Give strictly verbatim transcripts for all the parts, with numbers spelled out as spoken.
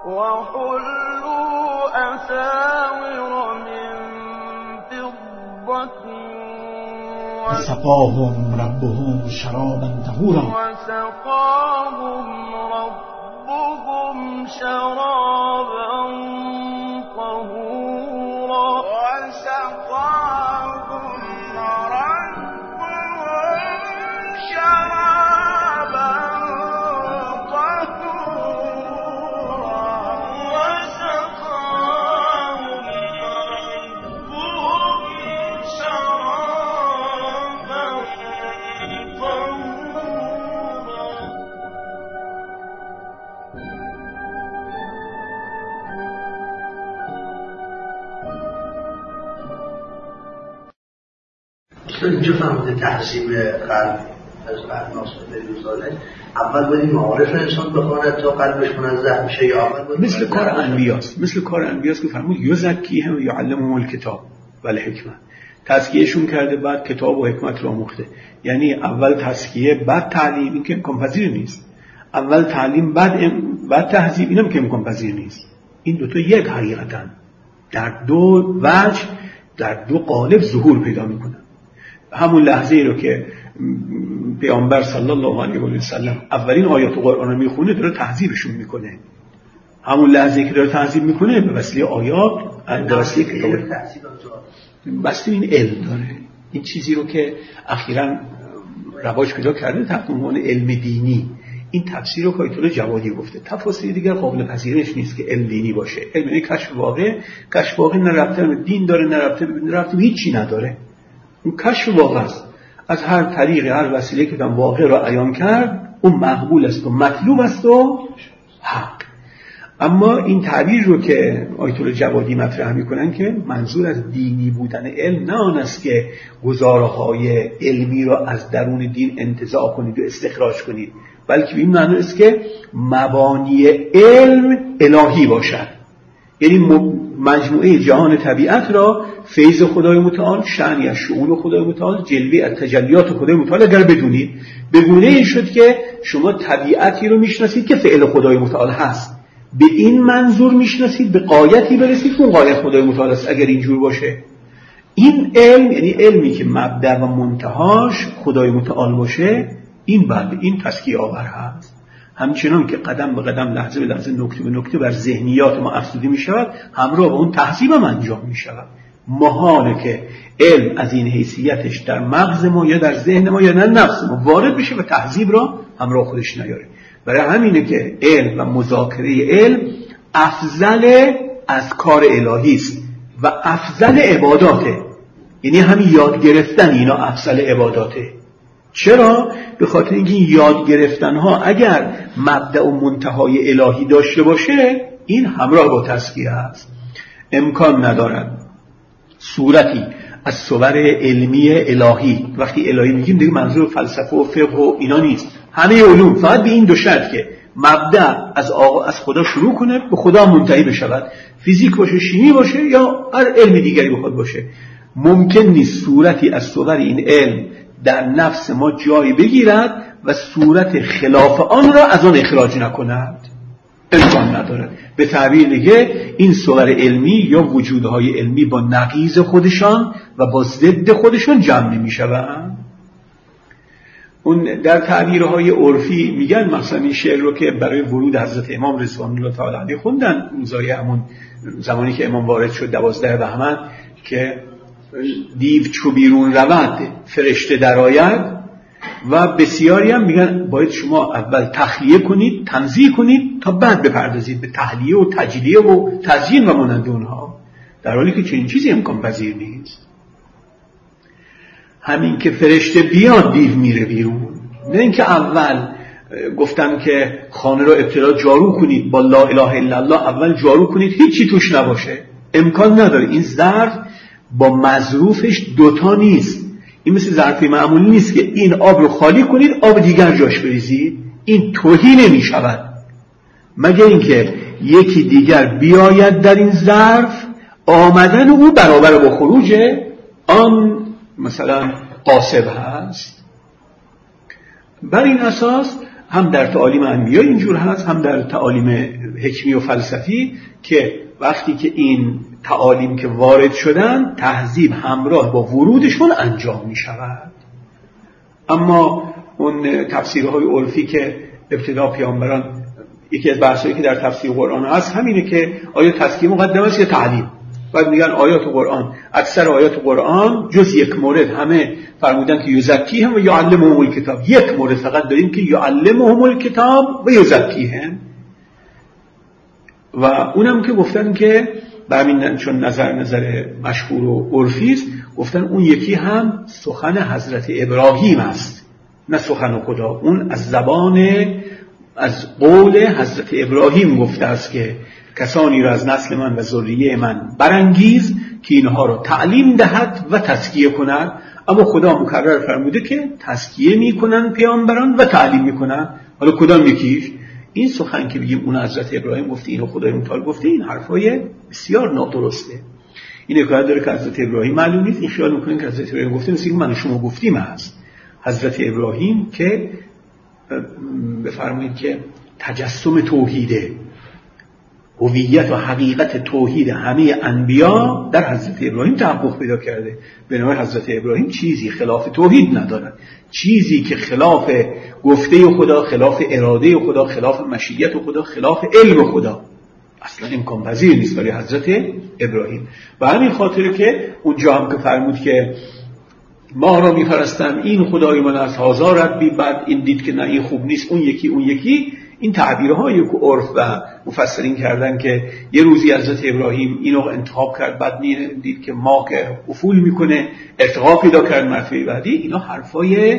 وحلوا أساور من فضة وسقاهم ربهم شرابا طهورا وسقاهم ربهم شرابا طهورا وسقاهم ربهم شرابا طهورا وسقاهم ربهم شرابا طهورا. اینجا فهمده تحصیل قلب از قلب ناصر بریوزاده اول باید معارف انسان بخواند تا قلبش منزه میشه یا اول باید مثل کار انبیاست مثل کار انبیاست که فرمود یزکیهم و یعلمهم الکتاب و الحکمه. تزکیهشون کرده بعد کتاب و حکمت رو آموخته. یعنی اول تزکیه بعد تعلیم، این که امکان پذیر نیست. اول تعلیم بعد ام... بعد تهذیب، اینم که امکان پذیر نیست. این دو تا یک حقیقتاً در دو وجه در دو قالب ظهور پیدا میکنن. همون لحظه ای رو که پیامبر صلی الله علیه و سلم اولین آیات قرآن رو میخونه داره تهذیبشون میکنه. همون لحظه ای که داره تهذیب میکنه به وسیله آیات، به وسیله کتاب، وسیله این علم داره. این چیزی رو که اخیراً رواج پیدا کرده تحت عنوان علم دینی، این تفسیر رو آیت الله جوادی گفته. تفاسیر دیگر قابل پذیرش نیست که علم دینی باشه. علم یعنی کشف واقع. کشف واقع نه ربطه به دین داره نه ربطه به ربطه به هیچی نداره. اون کشف واقع است. از هر طریق هر وسیله که تام واقع را عیان کرد اون مقبول است و مطلوب است و حق. اما این تعبیر رو که آیت الله جوادی مطرح میکنن که منظور از دینی بودن علم نه آن است که گزاره‌های علمی را از درون دین انتزاع کنید و استخراج کنید، بلکه این معنی است که مبانی علم الهی باشد. یعنی مجموعه جهان طبیعت را فیض خدای متعال، شأن یا شؤون خدای متعال، جلوه از تجلیات خدای متعال اگر بدونید، به گونه ای شد که شما طبیعتی رو میشناسید که فعل خدای متعال هست. به این منظور میشناسید، به غایتی برسید که اون غایت خدای متعال است. اگر اینجور باشه، این علم یعنی علمی که مبدأ و منتهاش خدای متعال باشه، این بعد این تزکیه آور هست. همچنان که قدم به قدم، لحظه به لحظه، نکته به نکته بر ذهنیات ما افزوده می شود، همراه با اون تهذیب هم انجام می شود. محاله که علم از این حیثیتش در مغز ما یا در ذهن ما یا در نفس ما وارد بشه و تهذیب را همراه خودش نیاره. برای همینه که علم و مذاکره علم افضل از کار الهی است و افضل عباداته. یعنی همین یاد گرفتن اینا افضل عباداته. چرا؟ به خاطر اینکه این یاد گرفتن ها اگر مبدأ و منتهای الهی داشته باشه، این همراه با تزکیه است. امکان ندارد صورتی از صور علمی الهی، وقتی الهی میگیم دیگه منظور فلسفه و فقه و اینا نیست، همه علوم، فقط به این دو شرط که مبدأ از آقا از خدا شروع کنه به خدا منتهی بشود، فیزیک باشه، شیمی باشه یا هر علم دیگری بخواد باشه. ممکن نیست صورتی از صور این علم در نفس ما جای بگیرد و صورت خلاف آن را از آن اخراج نکند. امکان ندارد. به تعبیر دیگه این صور علمی یا وجودهای علمی با نقیض خودشان و با ضد خودشان جمع نمی شوند. اون در تعبیرهای عرفی میگن، مثلا این شعر رو که برای ورود حضرت امام رضوان الله تعالی علیه خوندن روزای همون زمانی که امام وارد شد دوازده بهمن، که دیو چو بیرون رود فرشته درآید، و بسیاری هم میگن باید شما اول تخلیه کنید، تنزیه کنید تا بعد بپردازید به تحلیه و تجلیه و تزیین و مانند اونها، در حالی که چنین چیزی امکان پذیر نیست. همین که فرشته بیاد دیو میره بیرون، نه اینکه اول گفتن که خانه را ابتدا جارو کنید با لا اله الا الله، اول جارو کنید هیچی توش نباشه، امکان نداره. این ظرف با مظروفش دوتا نیست. این مثل ظرفی معمولی نیست که این آب رو خالی کنید آب دیگر جاش بریزید، این توهی نمی شود مگر اینکه یکی دیگر بیاید در این ظرف، آمدن او برابر با خروج آن مثلا قاصب هست. بر این اساس هم در تعالیم انبیا اینجور هست، هم در تعالیم حکمی و فلسفی، که وقتی که این تعالیم که وارد شدن تهذیب همراه با ورودشون انجام می شود. اما اون تفسیرهای عرفی که ابتدا پیامبران، یکی از بحثایی که در تفسیر قرآن هست همینه که آیا تزکیه مقدم است یا تعلیم. بعد میگن آیات قرآن، اکثر آیات قرآن جز یک مورد همه فرمودن که یزکیهم و یعلمهم الکتاب. یک مورد فقط داریم که یعلمهم الکتاب و یزکیهم، و اونم که گفتن که به همین چون نظر نظر مشهور و عرفی است، گفتن اون یکی هم سخن حضرت ابراهیم است، نه سخن خدا. اون از زبان، از قول حضرت ابراهیم گفته است که کسانی را از نسل من و ذریه من برانگیز که اینها را تعلیم دهد و تزکیه کند. اما خدا مکرر فرموده که تزکیه میکنن پیامبران و تعلیم میکنن. حالا کدام یکیش؟ این سخن که بگیم اون حضرت ابراهیم گفته، اینو خدای متعال گفته، این حرفای بسیار نادرسته. این حکایت داره که حضرت ابراهیم معلوم نیست، این خیال میکنن که حضرت ابراهیم گفته، مثل که من و شما گفتیم هست. حضرت ابراهیم که بفرمایید که تجسم توحیده، هویت و حقیقت توحید همه انبیا در حضرت ابراهیم تحقق پیدا کرده. بنابراین حضرت ابراهیم چیزی خلاف توحید ندارد، چیزی که خلاف گفته خدا، خلاف اراده خدا، خلاف مشیت خدا، خلاف علم خدا اصلا امکان پذیر نیست برای حضرت ابراهیم. و همین خاطره که اونجا هم که فرمود که ما را می‌پرستند این خدای من است، هزار ربی، بعد این دید که نه این خوب نیست، اون یکی اون یکی. این تعبیرهایی که عرف و مفسرین کردن که یه روزی حضرت ابراهیم اینو انتخاب کرد، بعد دید که ما که افول میکنه، ارتقا پیدا کرد مرتبه بعدی، اینا حرفای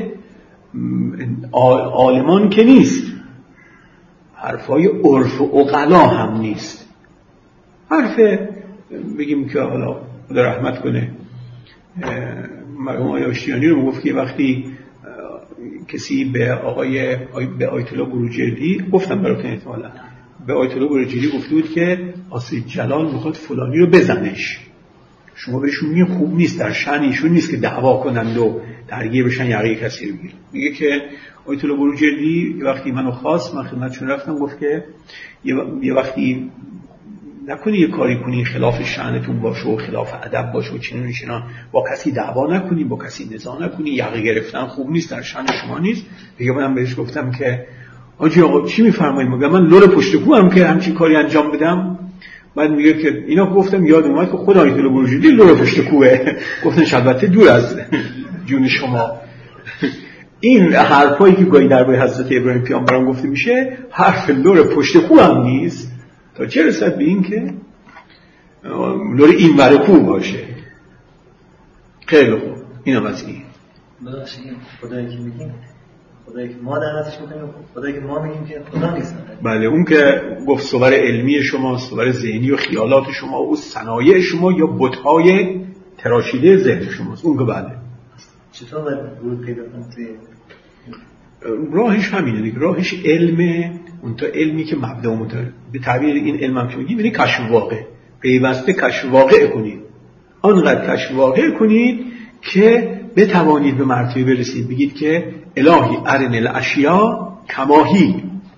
عالمان که نیست، حرفای عرف و عقلا هم نیست. حرف بگیم که حالا خدا رحمت کنه مرحوم آقای آشتیانی رو گفت که وقتی کسی به آقای به آیت الله بروجردی، گفتم براتون احتمالاً، به آیت الله بروجردی گفته بود که آسید جلال میخواد فلانی رو بزنش، شما بهشون میگه خوب نیست، در شأن ایشون نیست که دعوا کنند و درگیر بشن یقه کسی رو بگیرن. میگه که آیت الله بروجردی وقتی منو خواست، من خدمتشون رفتم، گفت که یه وقتی نکنی یه کاری کنی خلاف شأنتون باشه و خلاف ادب باشه و چنین چنان، با کسی دعوا نکنی، با کسی نزاع نکنی، یقه گرفتن خوب نیست، در شأن شما نیست. دیگه من بهش گفتم که آجی آقا چی میفرمایید؟ میگم من لور پشت کوام که همچین کاری انجام بدم. بعد میگه که اینا گفتم یاد اومد که خدای دل بروجردی لور پشت کوه. گفتن البته دور از جون شما. این حرفایی که گاهی درباره حضرت ابراهیم پیامبران گفته میشه حرف لور پشت کو هم نیست، تا چه رسد به این که لور این ور کو باشه. خیلی خوب، این هم از این ببخشید خدایی که میگیم، خدایی که ما دعوتش میکنیم، خدایی که ما میگیم که خدا نیست. بله، اون که گفت صور علمی شما، صور ذهنی و خیالات شما، او صنایع شما یا بت‌های تراشیده ذهن شماست، اون که بله. چطور باید ورود پیدا کنید؟ راهش همینه دیگه، راهش علمه، اون تا علمی که مبدا متعال. به تعبیر این علم هم که میگیم یعنی کشف واقع، پیوسته کشف واقع کنید، آنقدر کشف واقع کنید که بتوانید به مرتبه برسید بگید که الهی ارن الاشیا کماهی.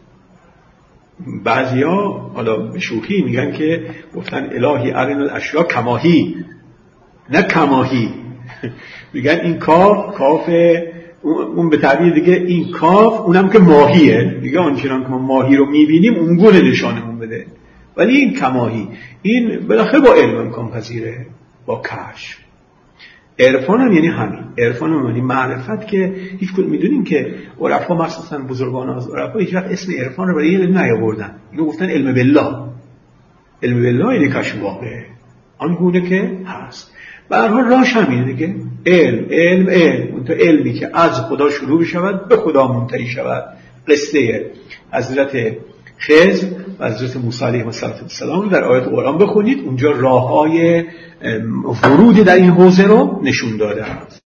بعضیا حالا به شوخی میگن که گفتن الهی ارن الاشیا کماهی، نه کماهی. میگن این کاف کاف اون به تعبیر دیگه این کاف اونم که ماهیه دیگه، آنچنان که ما ماهی رو میبینیم اون گونه نشانمون بده، ولی این کماهی، این بالاخره با علم امکان پذیره، با کشف. عرفان هم یعنی همین، عرفان هم یعنی معرفت که هیچ کدوم میدونیم که عرفا مخصوصا بزرگان از عرفا هیچ وقت اسم عرفان رو برای این علم نیاوردن، اینو گفتن علم بالله. علم بالله یعنی کشف واقع آن گونه که هست. به هر حال راهش همینه دیگه، علم علم علم اون تا علمی که از خدا شروع بشود به خدا منتهی شود. قصه حضرت خضر و حضرت موسی علیه السلام در آیات قرآن بخونید، اونجا راههای ورود در این حوزه رو نشون داده است.